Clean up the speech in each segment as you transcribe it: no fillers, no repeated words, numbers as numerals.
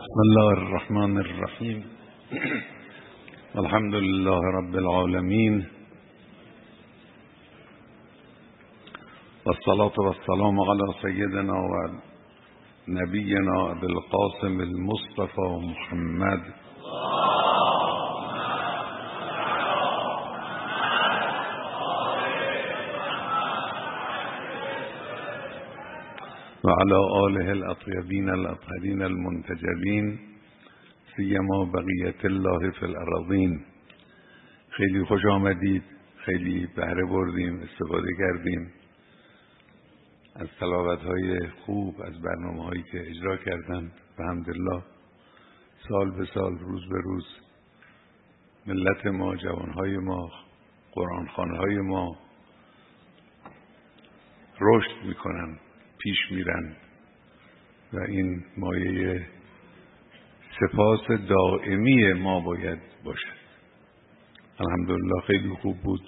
بسم الله الرحمن الرحیم. الحمد لله رب العالمین والصلاة والسلام على سيدنا و نبینا ابی القاسم المصطفى محمد و علی آله الاطیبین الاطهرین المنتجبین سیما بقیت الله فی الارضین. خیلی خوش آمدید، خیلی بهره بردیم، استفاده کردیم از تلاوت‌های خوب، از برنامه‌هایی که اجرا کردند و الحمدلله سال به سال، روز به روز ملت ما، جوانهای ما، قرآنخوان‌های ما رشد میکنن، پیش میرن و این مایه سپاس دائمی ما باید باشد. الحمدلله خیلی خوب بود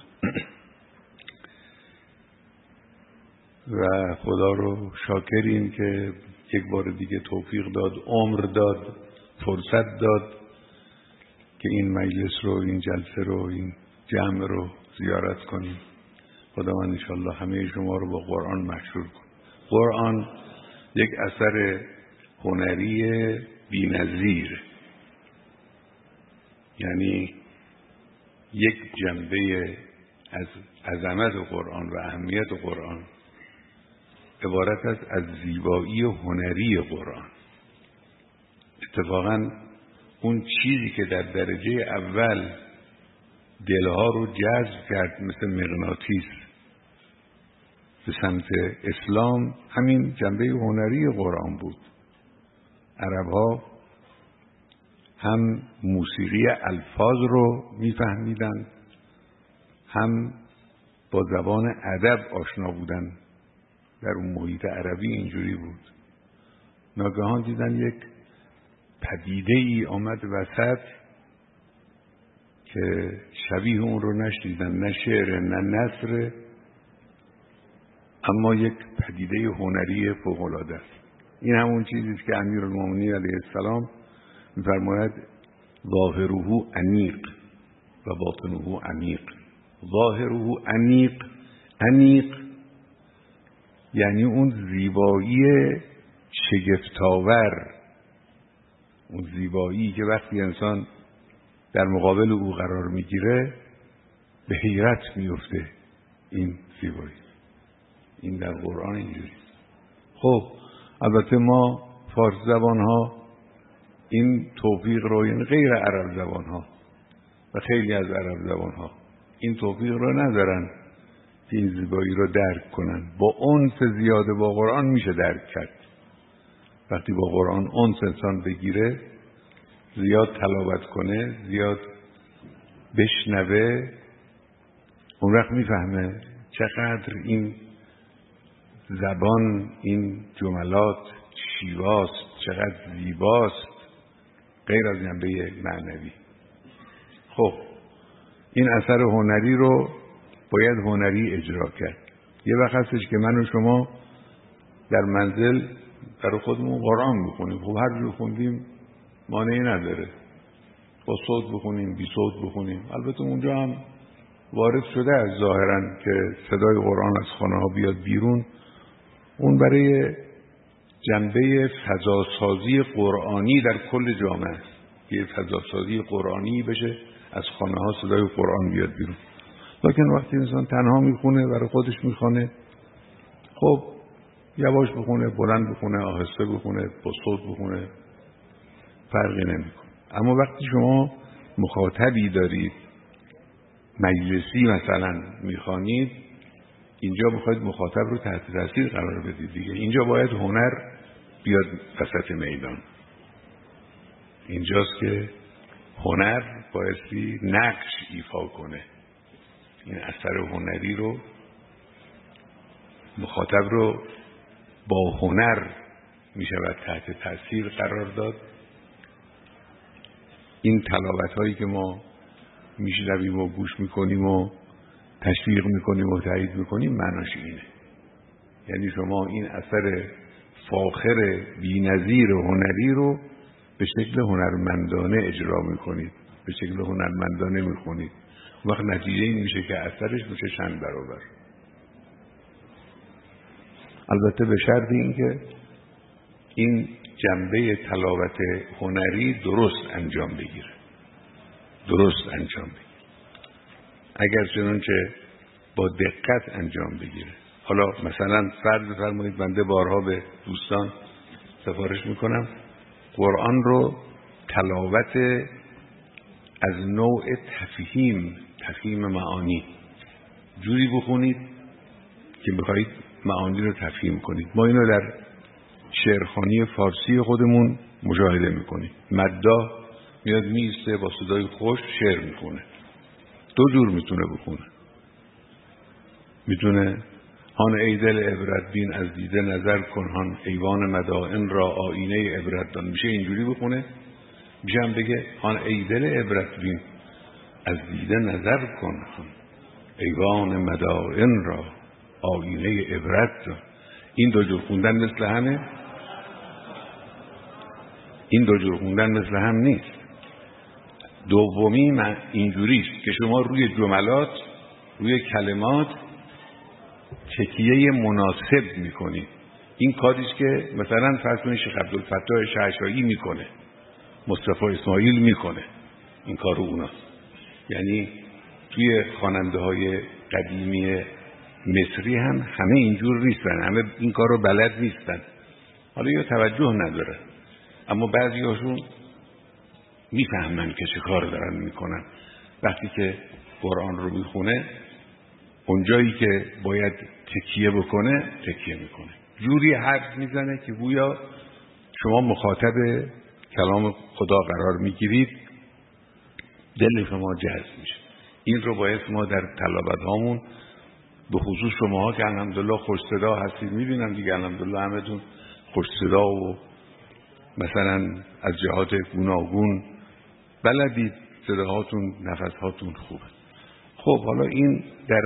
و خدا رو شاکریم که یک بار دیگه توفیق داد، عمر داد، فرصت داد که این مجلس رو، این جلسه رو، این جمع رو زیارت کنیم. خداوند انشاءالله همه شما رو با قرآن محشور کن. قرآن یک اثر هنری بی‌نظیر، یعنی یک جنبه از عظمت قرآن و اهمیت قرآن عبارت است از زیبایی هنری قرآن. اتفاقاً اون چیزی که در درجه اول دلها رو جذب کرد مثل مغناطیس به سمت اسلام، همین جنبه هنری قرآن بود. عرب‌ها هم موسیقی الفاظ رو میفهمیدن، هم با زبان ادب آشنا بودن. در اون محیط عربی اینجوری بود. ناگهان دیدن یک پدیده ای آمد وسط که شبیه اون رو نشنیدن، نه شعر نه نثر، اما یک پدیده هنری فوق‌العاده است. این همون چیزی است که امیرالمومنین علیه السلام می‌فرماید ظاهره انیق و باطنه عمیق. ظاهره انیق، انیق یعنی اون زیبایی شگفت‌آور، اون زیبایی که وقتی انسان در مقابل او قرار میگیره به حیرت میفته. این زیبایی، این در قرآن اینجوری. خب البته ما فارس زبان ها این توفیق رو، یعنی غیر عرب زبان ها و خیلی از عرب زبان ها این توفیق رو ندارن که این زیبایی رو درک کنن. با انس زیاده با قرآن میشه درک کرد. وقتی با قرآن انس انسان بگیره، زیاد تلاوت کنه، زیاد بشنوه، اون وقت میفهمه چقدر این زبان، این جملات شیواست، چقدر زیباست، غیر از جنبه معنوی. خب این اثر هنری رو باید هنری اجرا کرد. یه وقت هستش که من و شما در منزل برای خودمون قرآن بخونیم. خب هر جور خوندیم مانعی نداره، با صوت بخونیم، بی صوت بخونیم. البته اونجا هم وارد شده از ظاهرا که صدای قرآن از خانه ها بیاد بیرون. اون برای جنبه فضاسازی قرآنی در کل جامعه است. یه فضاسازی قرآنی بشه، از خانه ها صدای قرآن بیاد بیرون. لکن وقتی انسان تنها میخونه، برای خودش میخونه، خب یواش بخونه، بلند بخونه، آهسته بخونه، با صوت بخونه، فرقی نمیکنه. اما وقتی شما مخاطبی دارید، مجلسی مثلا میخوانید، اینجا بخواید مخاطب رو تحت تاثیر قرار بدید دیگه. اینجا باید هنر بیاد وسط میدان. اینجاست که هنر بایستی نقش ایفا کنه. این اثر هنری رو، مخاطب رو با هنر میشود تحت تاثیر قرار داد. این تلاوت هایی که ما میشنویم و گوش میکنیم و تشویق میکنیم و تایید میکنیم معناش اینه. یعنی شما این اثر فاخر بی‌نظیر هنری رو به شکل هنرمندانه اجرا میکنید، به شکل هنرمندانه میخونید، وقت نتیجه این میشه که اثرش میشه چند برابر. البته به شرط این که این جنبه تلاوت هنری درست انجام بگیره، درست انجام بگیره. اگر چنانچه با دقت انجام بگیره. حالا مثلا فرض بفرمایید بنده بارها به دوستان سفارش میکنم قرآن رو تلاوت از نوع تفهیم معانی جوری بخونید که بخواید معانی رو تفهیم کنید. ما اینو در شعرخوانی فارسی خودمون مشاهده میکنیم. مداح میاد میسته با صدای خوش شعر میخونه. دو جور میتونه بخونه. میتونه هان ای دل عبرت بین از دیده نظر کن، هان ایوان مدائن را آینه عبرت دان. میشه اینجوری بخونه، میشه هم بگه هان ای دل عبرت بین از دیده نظر کن، هان ایوان مدائن را آینه عبرت دان. این دو جور خوندن مثل همه؟ این دو جور خوندن مثل هم نیست. دومی اینجوریست که شما روی جملات، روی کلمات تکیه مناسب میکنید. این کاریست که مثلا فرض کنید شیخ عبدالفتاح شعشاعی میکنه، مصطفی اسماعیل میکنه. این کارو اوناست. یعنی توی خواننده های قدیمی مصری هم همه اینجور نیستن، همه این کارو بلد نیستن. حالا یا توجه نداره، اما بعضی هاشون میفهمن که چه کار دارن میکنن. وقتی که قرآن رو میخونه اونجایی که باید تکیه بکنه تکیه میکنه، جوری حرف میزنه که گویا شما مخاطب کلام خدا قرار میگیرید، دل شما جذب میشه. این رو باید ما در تلاوت هامون به خصوص شماها که الحمدلله خوش صدا هستید، میبینم دیگه الحمدلله همتون خوش صدا و مثلا از جهات گوناگون بلدید، صداهاتون نفسهاتون خوبه. خب حالا این در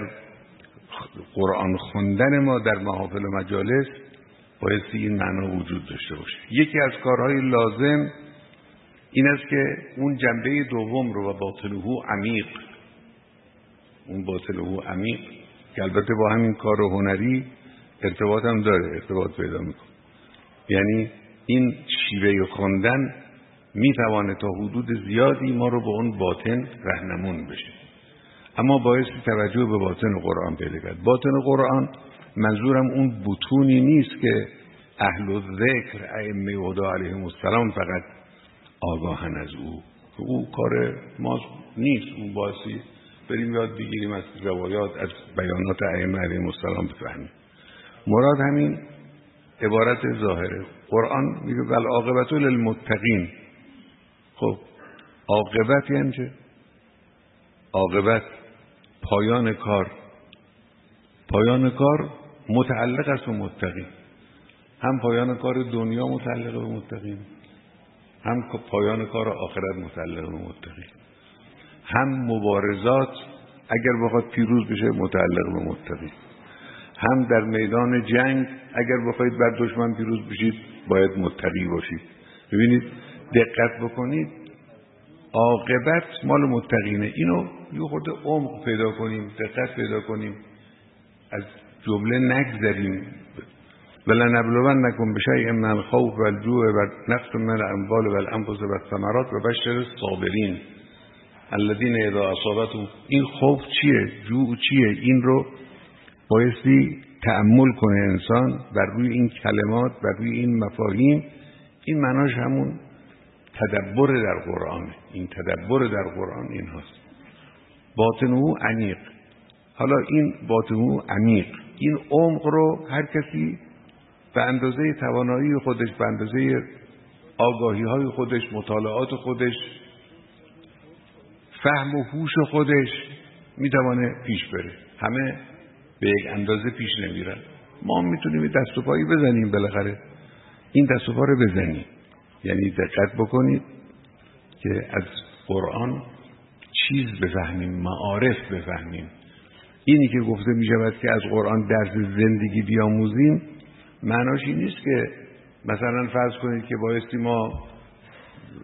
قرآن خوندن ما در محافل و مجالس بایستی این معنا وجود داشته باشه. یکی از کارهای لازم این است که اون جنبه دوم رو و باطنه عمیق، اون باطنه عمیق که البته با همین کار هنری ارتباط هم داره، ارتباط پیدا میکنه. یعنی این شیوه خواندن میتوانه تا حدود زیادی ما رو به اون باطن راهنمون بشه. اما باعث توجه به باطن قرآن پیدا کرد. باطن قرآن منظورم اون بطونی نیست که اهل الذکر ائمه هدا علیهم السلام فقط آگاهن از او، که او کار ما نیست. اون باعثی بریم یاد بگیریم از روایات، از بیانات ائمه علیهم السلام بفهمیم. مراد همین عبارت ظاهره. قرآن میگه والعاقبة للمتقین. خب عاقبت یعنی چه؟ عاقبت پایان کار. پایان کار متعلق است به متقین. هم پایان کار دنیا متعلق به متقین، هم پایان کار آخرت متعلق به متقین. هم مبارزات اگر بخواد پیروز بشه متعلق به متقین، هم در میدان جنگ اگر بخواید بر دشمن پیروز بشید باید متقی باشید. ببینید دقت بکنید، عاقبت مال متقینه. اینو یه خورده عمق پیدا کنیم، دقت پیدا کنیم، از جمله نگذریم. ولنبلونکم بشیء من الخوف والجوع ونقص من الاموال والانفس والثمرات وبشر الصابرین الذین اذا اصابتهم. این خوف چیه؟ جوع چیه؟ این رو بایستی تأمل کنه انسان بر روی این کلمات، بر روی این مفاهیم. این معناش همون تدبر در قرآن. این تدبر در قرآن این هست. باطنه عمیق. حالا این باطنه عمیق، این عمق رو هر کسی به اندازه توانایی خودش، به اندازه آگاهی های خودش، مطالعات خودش، فهم و هوش خودش میتوانه پیش بره. همه به یک اندازه پیش نمیرن. ما میتونیم دست و پایی بزنیم، بالاخره این دست و پا رو بزنیم. یعنی دقت بکنید که از قرآن چیز بفهمیم، معارف بفهمیم. اینی که گفته می شود که از قرآن درس زندگی بیاموزیم، معناش این نیست که مثلا فرض کنید که بایستی ما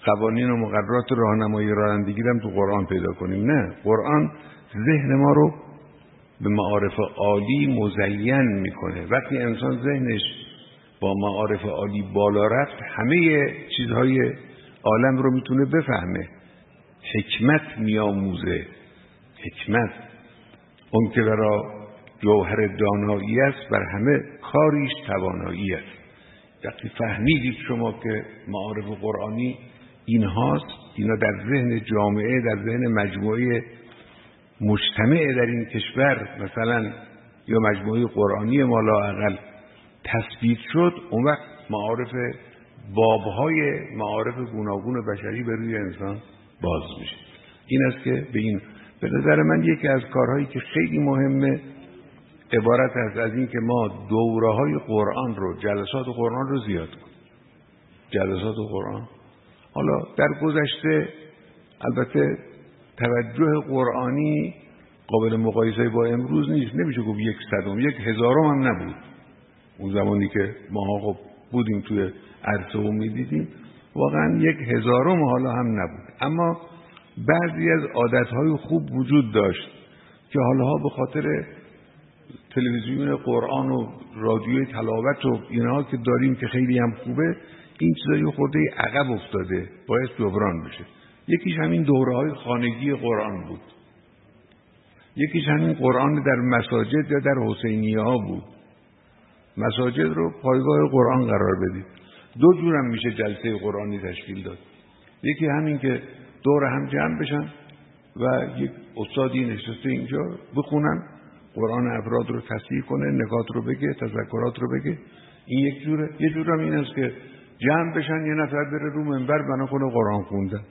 قوانین و مقررات راهنمایی رانندگی هم تو قرآن پیدا کنیم. نه، قرآن ذهن ما رو به معارف عالی مزین میکنه. وقتی انسان ذهنش با معارف عالی بالا رفت، همه چیزهای عالم رو میتونه بفهمه. حکمت میاموزه. حکمت اون که برای جوهر دانایی است، بر همه کاریش توانایی است. وقتی فهمیدید شما که معارف قرآنی اینهاست، اینا در ذهن جامعه، در ذهن مجموعه مجتمع در این کشور مثلا یا مجموعه قرآنی ما لااقل تثبیت شد، اون وقت معارف بابهای معارف گوناگون بشری به روی انسان باز میشه. این است که به نظر من یکی از کارهایی که خیلی مهمه عبارت است از این که ما دوره‌های قرآن رو، جلسات قرآن رو زیاد کنیم. جلسات قرآن، حالا در گذشته البته توجه قرآنی قابل مقایسه با امروز نیست، نمیشه گفت 100، 1000 هم نبود. اون زمانی که ما خب بودیم توی عرصه و میدیدیم، واقعا 1000 حالا هم نبود. اما بعضی از عادتهای خوب وجود داشت که حالا به خاطر تلویزیون قرآن و رادیوی تلاوت و اینها که داریم که خیلی هم خوبه، این چیزایی خورده عقب افتاده، باید جبران بشه. یکیش همین دوره‌های خانگی قرآن بود. یکیش همین قرآن در مساجد یا در حسینیه ها بود. مساجد رو پایگاه قرآن قرار بدید. دو جور هم میشه جلسه قرآنی تشکیل داد. یکی همین که دور هم جمع بشن و یک استادی نشسته اینجا بخونن، قرآن افراد رو تصحیح کنه، نکات رو بگه، تذکرات رو بگه. این یک جوره. یه جور هم این است که جمع بشن، یه نفر بره رو منبر بنا کنه قرآن خوندن.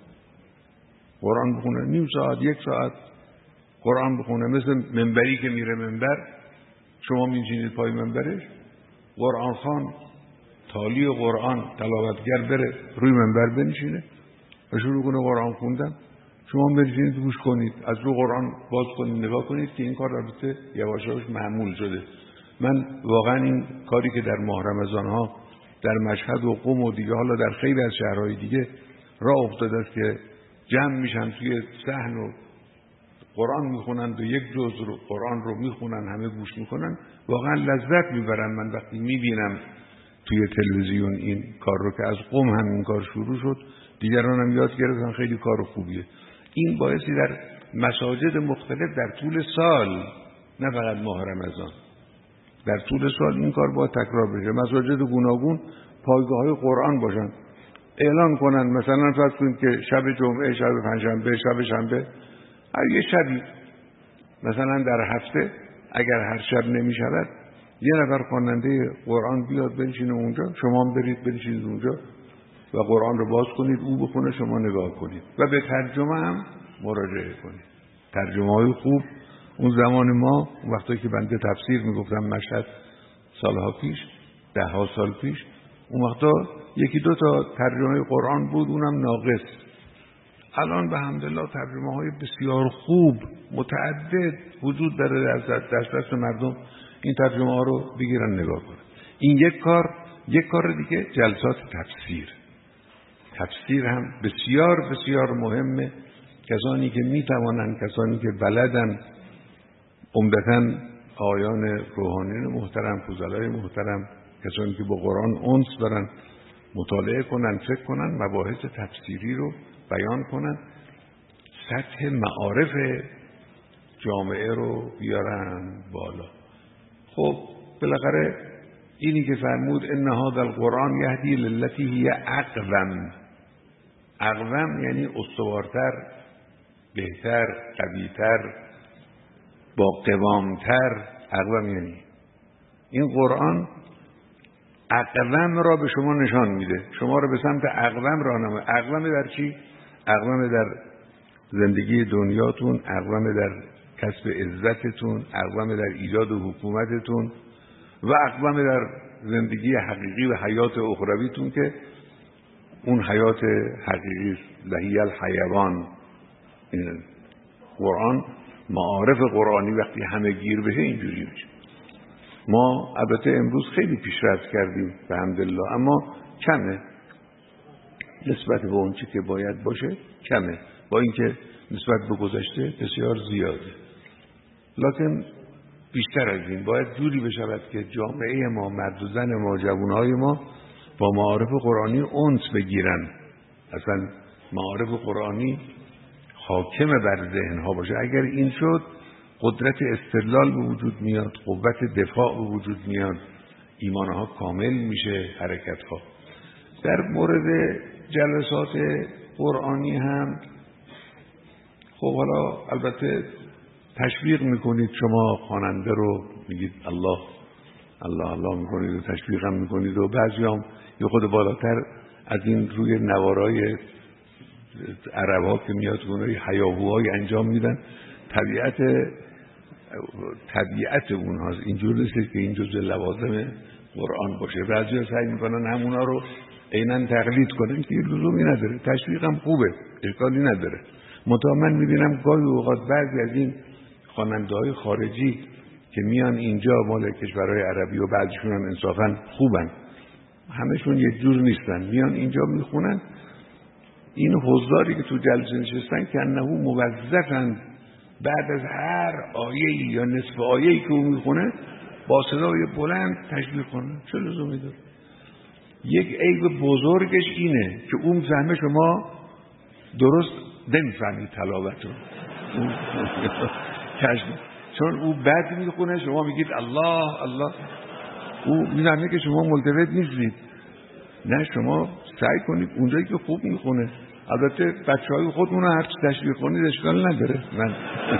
قرآن بخونه نیم ساعت، 1 ساعت قرآن بخونه، مثل منبری که میره منبر، شما میشینید پای منبرش، قرآن خوان تالی قرآن تلاوتگر بره روی منبر بنشینه و شروع کنه قرآن خوندن. شما بنشینید گوش کنید، از رو قرآن باز کنید، نگاه کنید که این کار البته یواش یواش معمول شده. من واقعا این کاری که در ماه رمضان ها در مشهد و قم و دیگه، حالا در خیلی از شهرهای دیگه راه افتاده است که جمع میشن توی صحن و قرآن میخونن و یک جزء رو قرآن رو میخونن، همه گوش میکنن، واقعا لذت میبرن. من وقتی میبینم توی تلویزیون این کار رو که از قم هم این کار شروع شد، دیگران هم یاد گرفتن خیلی کار خوبیه. این باعثی در مساجد مختلف در طول سال، نه فقط ماه رمضان، در طول سال این کار باید تکرار بشه. مساجد گوناگون پایگاه‌های قرآن باشن، اعلان کنن مثلا فرض کنید که شب جمعه، شب پنجشنبه، شب شنبه، هر یه شبی مثلا در هفته اگر هر شب نمی‌شود، یه نفر خواننده قرآن بیاد بنشینه اونجا، شما هم برید بنشینید اونجا و قرآن رو باز کنید، او بخونه، شما نگاه کنید و به ترجمه هم مراجعه کنید. ترجمه‌های خوب اون زمان ما، وقتی که بنده تفسیر میگفتم مشهد سالها پیش، 10 سال پیش، اون وقتا 1-2 ترجمه قرآن بود، اونم ناقص. الان به حمدالله ترجمه‌های بسیار خوب متعدد وجود داره در دست مردم، این ترجمه ها رو بگیرن نگاه کنن. این یک کار دیگه جلسات تفسیر هم بسیار بسیار مهمه. کسانی که میتوانن، کسانی که بلدن، عمدتاً آیان روحانیون محترم، فضلای محترم، کسانی که با قرآن انس دارن، مطالعه کنن، فکر کنن، مباحث تفسیری رو بیان کنن، سطح معارف جامعه رو بیارن بالا. خب بالاخره اینی که فرمود ان هذا القرآن یهدی للتی هی اقوم. اقوم یعنی استوارتر، بهتر، قویتر، با قوامتر. اقوم یعنی این قرآن اقوم را به شما نشان میده، شما را به سمت اقوم راهنمایی. اقوم در چی؟ اقوم در زندگی دنیاتون، اقوم در کسب عزتتون، اقوم در ایجاد حکومتتون و اقوم در زندگی حقیقی و حیات اخرویتون که اون حیات حقیقی لهی الحیوان. این قرآن، معارف قرآنی وقتی همه گیر بشه اینجوری میشه. ما البته امروز خیلی پیشرفت کردیم به حمدالله، اما کمه. نسبت به اون چی که باید باشه کمه، با اینکه نسبت به گذشته بسیار زیاده. لکن بیشتر از این باید جوری بشود که جامعه ما، مرد و زن ما، جوانهای ما با معارف قرآنی انس بگیرن، اصلا معارف قرآنی حاکم بر ذهنها باشه. اگر این شد قدرت استدلال به وجود میاد، قوت دفاع به وجود میاد، ایمانها کامل میشه، حرکتها. در مورد جلسات قرآنی هم خب حالا البته تشویق میکنید، شما خواننده رو میگید الله الله الله میکنید و تشویق هم میکنید و بعضی هم یه خود بالاتر از این روی نوارای عرب ها که میاد گناهی هیاهوهای انجام میدن. طبیعت اونهاست، اینجور نیست که این جزء لوازم قرآن باشه. بعضی ها سعی میکنن همونا رو عیناً تقلید کنن که لزومی نداره، تشویق هم خوبه، اشکالی نداره. منتها من میبینم گاهی اوقات بعضی از این خواننده‌های خارجی که میان اینجا مال کشورهای عربی و بعضیشون هم انصافاً خوبن، همشون یک جور نیستن، میان اینجا میخونن، این حضاری که تو جلسه نشستن که انه موظفن بعد از هر آیه‌ای یا نصف آیه‌ای که اون میخونه با صدای بلند تشویق کنن. چه لزومی داره؟ یک عیب بزرگش اینه که اون فهمه شما درست نمیفهمید تلاوت رو، چون او بد میخونه شما میگید الله الله، او میفهمه که شما ملتفت نیستید. نه، شما سعی کنید اونجایی که خوب میخونه، البته بچه‌های خودمون رو هرچی تشویق کنید اشکال نداره، من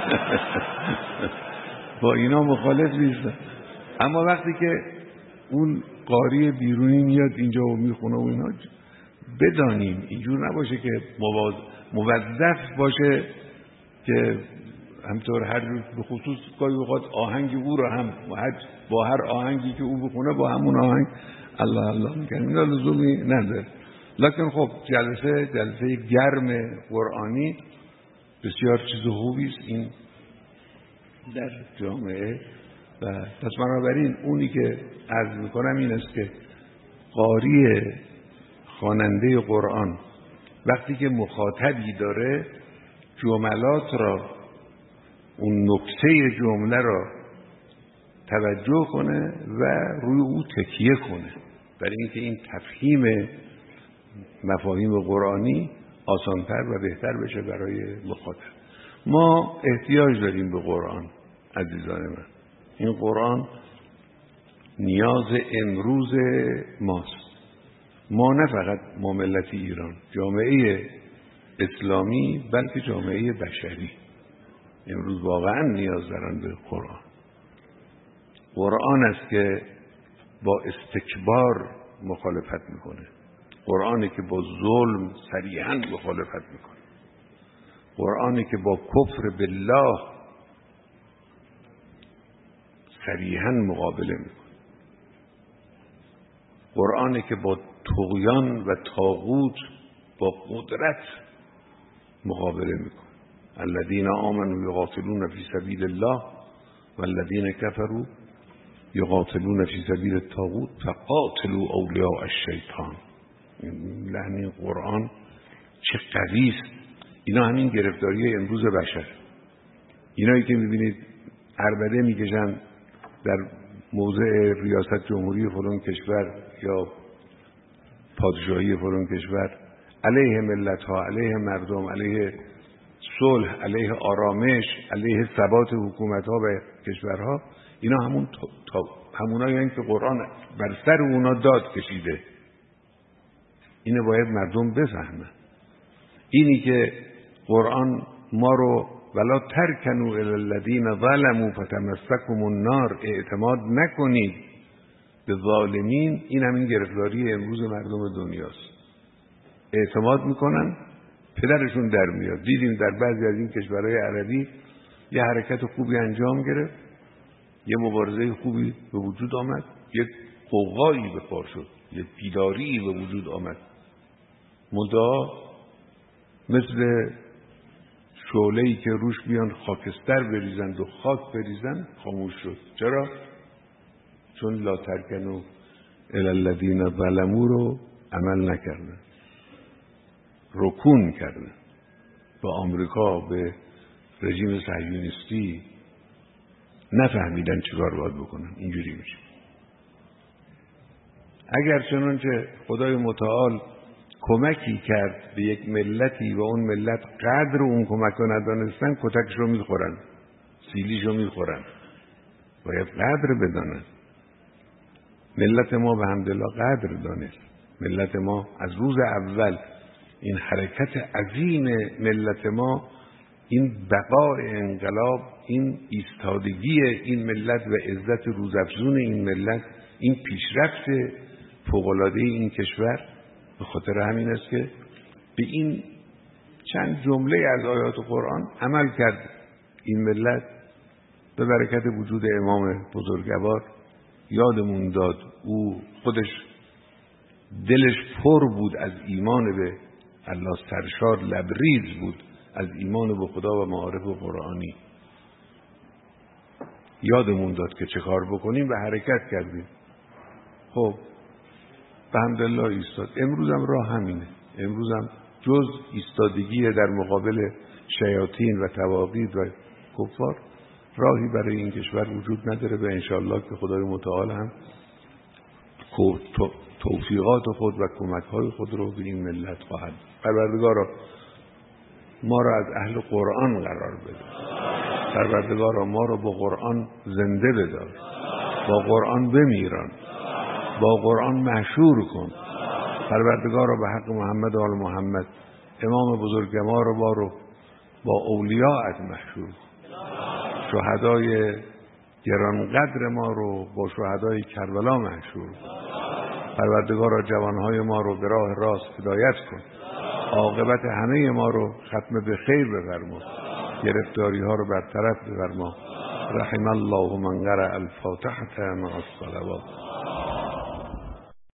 با اینا مخالف نیستم. اما وقتی که اون قاری بیرونی میاد اینجا و میخونه و اینا، بدانیم اینجور نباشه که موظف باشه که همطور هر به خصوص گاهی اوقات آهنگ او رو هم با هر آهنگی که او بخونه با همون آهنگ الله الله میکنه، اینا لزومی نداره. لکن خب جلسه گرم قرآنی بسیار چیز خوبی است این در جامعه. و پس بنابراین اونی که عرض میکنم این است که قاری خواننده قرآن وقتی که مخاطبی داره جملات را، اون نکته جمله را توجه کنه و روی او تکیه کنه، برای اینکه این تفهیم مفاهیم قرآنی آسانتر و بهتر بشه برای مخاطب. ما احتیاج داریم به قرآن عزیزان من. این قرآن نیاز امروز ماست. ما نه فقط ما ملت ایران، جامعه اسلامی، بلکه جامعه بشری امروز واقعا نیاز دارن به قرآن. قرآن است که با استکبار مخالفت میکنه، قرآنی که با ظلم صریحاً مخالفت میکنه، قرآنی که با کفر بالله صریحاً مقابله میکنه، قرآنی که با طغیان و طاغوت با قدرت مقابله میکنه. الذين آمنوا يقاتلون في سبيل الله والذين كفروا يقاتلون في سبيل الطاغوت فقاتلوا اولیاء الشیطان. لعنی قرآن چه قوی است. اینا همین گرفتاری امروز بشر، اینایی که میبینید عربده میکشن در موضع ریاست جمهوری فلان کشور یا پادشاهی فلان کشور، علیه ملت ها، علیه مردم، علیه صلح، علیه آرامش، علیه ثبات حکومت ها و کشورها، اینا همونایی هستند که قرآن بر سر اونا داد کشیده. اینو باید مردم بفهمن. اینی که قرآن ما رو ولا ترکنوا الی الذین ظلموا فتمسکهم النار، اعتماد نکنید به ظالمین، این همین گرفتاری امروز مردم دنیاست. اعتماد میکنن پدرشون در میاد. دیدیم در بعضی از این کشورهای عربی یه حرکت خوبی انجام گرفت، یه مبارزه خوبی به وجود آمد، یه قوقایی به پا شد، یه بیداری به وجود آمد. مدعا مثل شعله‌ای که روش بیان خاکستر بریزند و خاک بریزند خاموش شد. چرا؟ چون لا ترکنوا الی الذین ظلموا رو عمل نکردن. رکون کردن به آمریکا، به رژیم صهیونیستی، نفهمیدن چیکار باید بکنن. اینجوری میشه. اگر چنانچه خدای متعال کمکی کرد به یک ملتی و اون ملت قدر اون کمک رو ندانستن، کتکش رو میخورن، سیلیش رو میخورن. باید قدر بدانن. ملت ما به حمدالله قدر دانست. ملت ما از روز اول این حرکت عظیم ملت ما، این بقای انقلاب، این ایستادگی این ملت و عزت روزافزون این ملت، این پیشرفت فوق‌العاده این کشور به خاطر همین است که به این چند جمله از آیات قرآن عمل کرد. این ملت به برکت وجود امام بزرگوار یادمون داد. او خودش دلش پر بود از ایمان به الله، سرشار لبریز بود از ایمان به خدا و معارف قرآنی. یادمون داد که چه کار بکنیم و حرکت کردیم. خب به حمدالله ایستاد. امروز هم راه همینه. امروز هم جز ایستادگی در مقابل شیاطین و طواغیت و کفار راهی برای این کشور وجود نداره و انشاءالله که خدای متعال هم توفیقات خود و کمک‌های خود رو به این ملت خواهد. پروردگارا ما را از اهل قرآن قرار بده. پروردگارا ما را با قرآن زنده بدار، با قرآن بمیران، با قرآن محشور کن. پروردگارا به حق محمد و آل محمد امام بزرگوار ما رو با اولیاءت محشور کن. شهدای گرانقدر ما رو با شهدای کربلا محشور کن. پروردگارا جوانهای ما رو به راه راست هدایت کن. عاقبت همه ما رو ختم به خیر بفرما. گرفتاری ها رو برطرف بفرما. رحم الله من قرأ الفاتحة مع الصلوات.